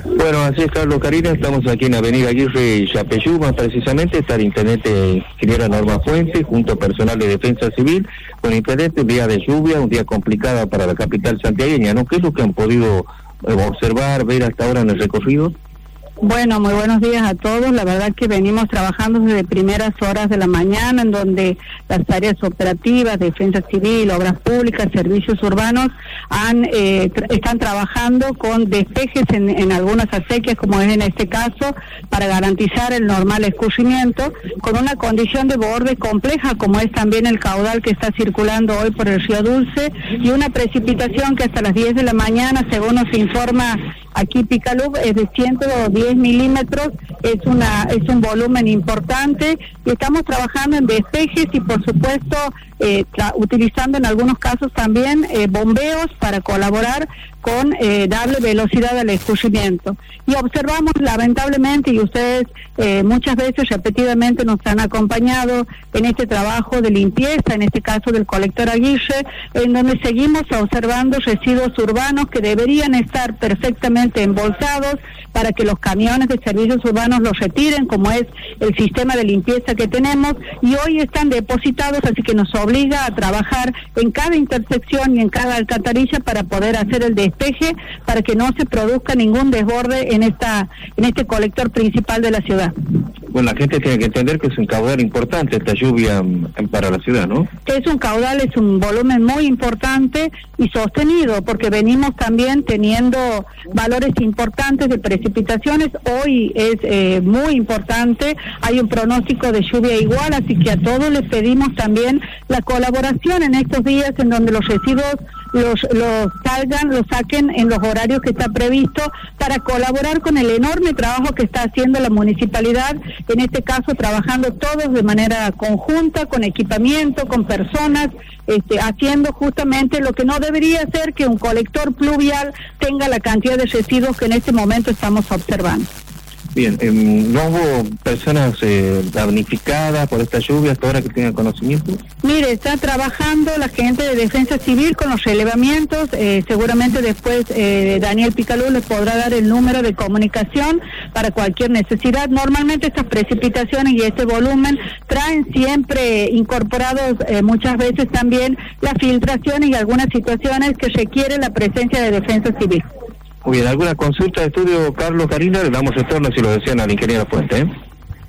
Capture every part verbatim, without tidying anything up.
Bueno, así es, Carlos, Karina, estamos aquí en Avenida Aguirre y Yapeyú, más precisamente está el intendente ingeniera Norma Fuentes, junto a personal de Defensa Civil. Con el intendente, un día de lluvia, un día complicado para la capital santiagueña, ¿no? ¿Qué es lo que han podido eh, observar, ver hasta ahora en el recorrido? Bueno, muy buenos días a todos. La verdad que venimos trabajando desde primeras horas de la mañana, en donde las áreas operativas, defensa civil, obras públicas, servicios urbanos, han eh, tra- están trabajando con despejes en, en algunas acequias, como es en este caso, para garantizar el normal escurrimiento, con una condición de borde compleja, como es también el caudal que está circulando hoy por el Río Dulce, y una precipitación que hasta las diez de la mañana, según nos informa aquí Picalub, es de ciento diez milímetros, es una es un volumen importante, y estamos trabajando en despejes y por supuesto eh, tra- utilizando en algunos casos también eh, bombeos para colaborar con eh, darle velocidad al escurrimiento. Y observamos lamentablemente, y ustedes eh, muchas veces repetidamente nos han acompañado en este trabajo de limpieza, en este caso del colector Aguirre, en donde seguimos observando residuos urbanos que deberían estar perfectamente embolsados para que los camiones de servicios urbanos los retiren, como es el sistema de limpieza que tenemos, y hoy están depositados, así que nos obliga a trabajar en cada intersección y en cada alcantarilla para poder hacer el despeje, para que no se produzca ningún desborde en esta en este colector principal de la ciudad. Bueno, la gente tiene que entender que es un caudal importante esta lluvia um, para la ciudad, ¿no? Es un caudal, es un volumen muy importante y sostenido, porque venimos también teniendo valores importantes de precipitaciones. Hoy es eh, muy importante, hay un pronóstico de lluvia igual, así que a todos les pedimos también la colaboración en estos días en donde los residuos los los salgan, los saquen en los horarios que está previsto, para colaborar con el enorme trabajo que está haciendo la municipalidad, en este caso trabajando todos de manera conjunta, con equipamiento, con personas, este, haciendo justamente lo que no debería ser, que un colector pluvial tenga la cantidad de residuos que en este momento estamos observando. Bien, eh, ¿no hubo personas eh, damnificadas por esta lluvia hasta ahora que tengan conocimiento? Mire, está trabajando la gente de Defensa Civil con los relevamientos, eh, seguramente después eh, Daniel Picalú les podrá dar el número de comunicación para cualquier necesidad. Normalmente estas precipitaciones y este volumen traen siempre incorporados eh, muchas veces también las filtraciones y algunas situaciones que requieren la presencia de Defensa Civil. Muy bien, ¿alguna consulta de estudio, Carlos, Karina? Le damos retorno si lo desean al ingeniero Fuente, ¿eh?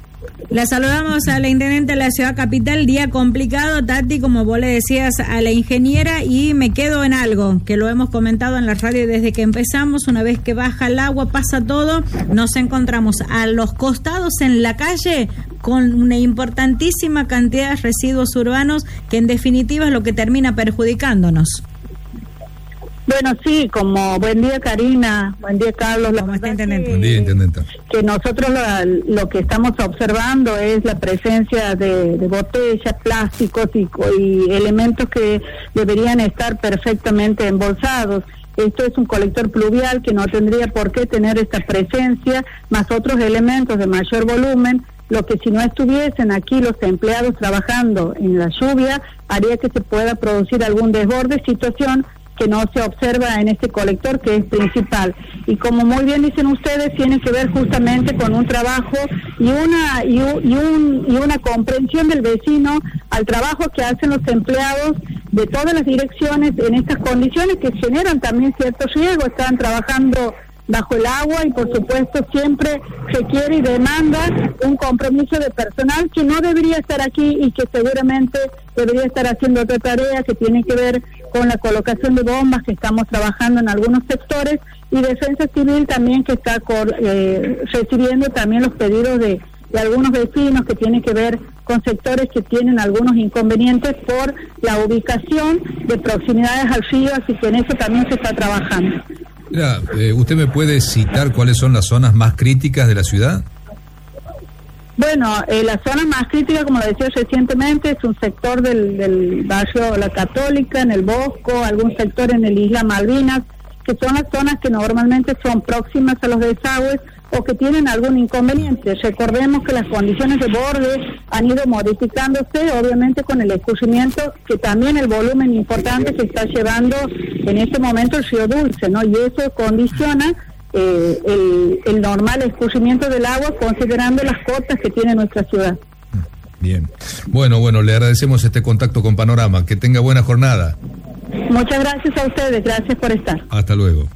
La saludamos a la intendente de la ciudad capital, día complicado, Tati, como vos le decías a la ingeniera, y me quedo en algo que lo hemos comentado en la radio desde que empezamos. Una vez que baja el agua, pasa todo, nos encontramos a los costados en la calle con una importantísima cantidad de residuos urbanos que en definitiva es lo que termina perjudicándonos. Bueno, sí, como buen día Karina, buen día Carlos. La verdad intendente. Buen día, intendente. Que nosotros lo, lo que estamos observando es la presencia de, de botellas, plásticos y, y elementos que deberían estar perfectamente embolsados. Esto es un colector pluvial que no tendría por qué tener esta presencia, más otros elementos de mayor volumen. Lo que si no estuviesen aquí los empleados trabajando en la lluvia, haría que se pueda producir algún desborde, situación que no se observa en este colector, que es principal. Y como muy bien dicen ustedes, tiene que ver justamente con un trabajo y una y un, y, un, y una comprensión del vecino al trabajo que hacen los empleados de todas las direcciones en estas condiciones que generan también cierto riesgo. Están trabajando bajo el agua y por supuesto siempre requiere y demanda un compromiso de personal que no debería estar aquí y que seguramente debería estar haciendo otra tarea que tiene que ver con la colocación de bombas, que estamos trabajando en algunos sectores, y Defensa Civil también, que está cor, eh, recibiendo también los pedidos de, de algunos vecinos que tienen que ver con sectores que tienen algunos inconvenientes por la ubicación de proximidades al río, así que en eso también se está trabajando. Mira, eh, ¿usted me puede citar cuáles son las zonas más críticas de la ciudad? Bueno, eh, la zona más crítica, como lo decía recientemente, es un sector del, del barrio La Católica, en el Bosco, algún sector en el Isla Malvinas, que son las zonas que normalmente son próximas a los desagües o que tienen algún inconveniente. Recordemos que las condiciones de borde han ido modificándose, obviamente con el escurrimiento, que también el volumen importante que está llevando en este momento el Río Dulce, ¿no? Y eso condiciona eh, el, el normal escurrimiento del agua, considerando las cotas que tiene nuestra ciudad. Bien. Bueno, bueno, le agradecemos este contacto con Panorama. Que tenga buena jornada. Muchas gracias a ustedes, gracias por estar. Hasta luego.